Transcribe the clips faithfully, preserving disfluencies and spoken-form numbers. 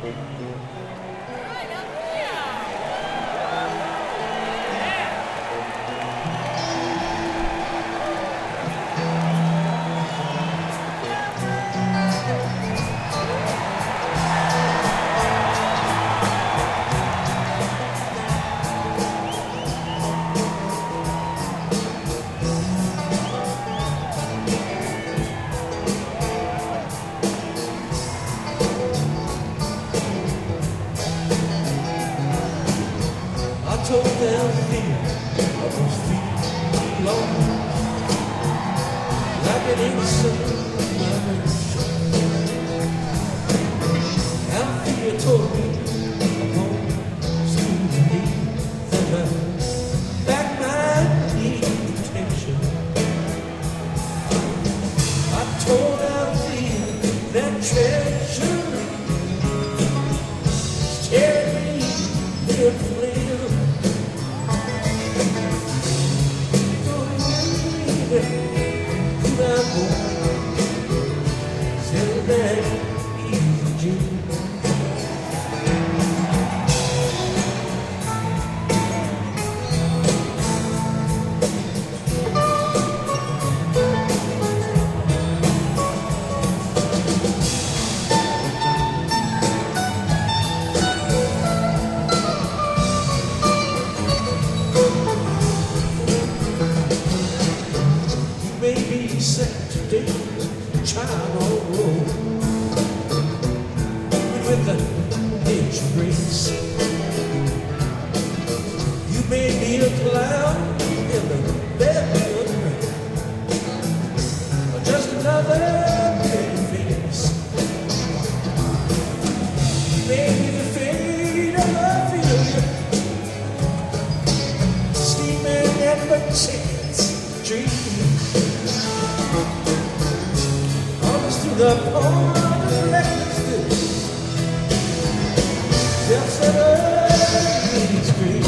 told them here I was feeling alone, like an innocent mother. Althea told me upon school leave that my back might need protection. I told Althea that treachery is tearing me near to live. Saturday's child road with an inch of grace. You may be a cloud in the bedroom, or just another pretty face. You may be the fate of a failure, sleeping at the chance dream. The poem of the legacy, self-centered in its grief.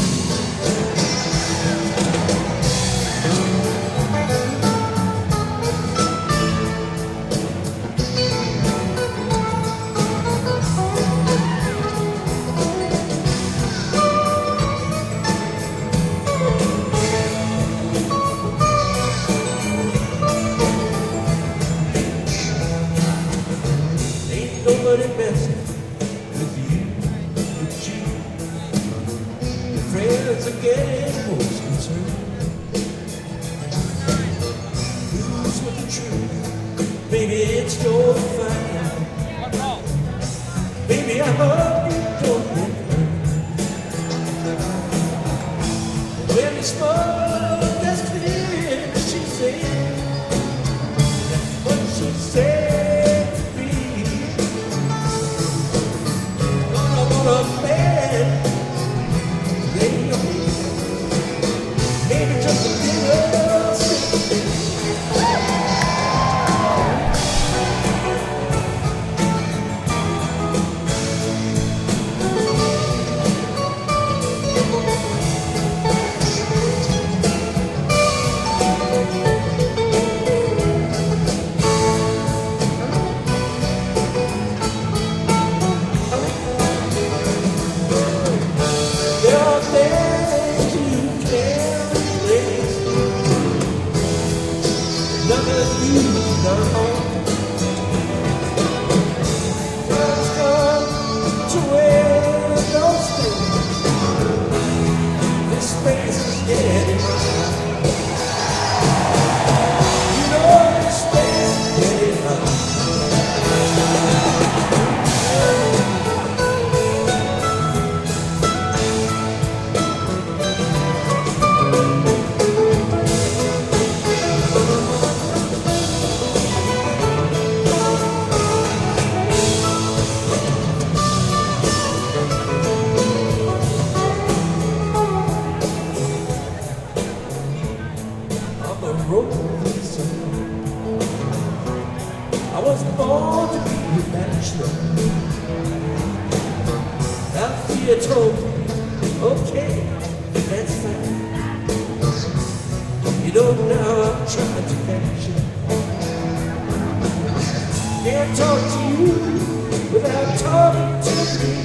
Nobody messing with you, but you. Your friends are getting most concerned. Who's with the truth? Baby, it's your fight. Baby, I hope you don't get hurt. When the smoke gets clear, she said, that's what she said. I was born to be a bachelor. Althea told me, okay, that's fine. You know now I'm trying to catch you. Can't talk to you without talking to me.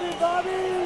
Bobby!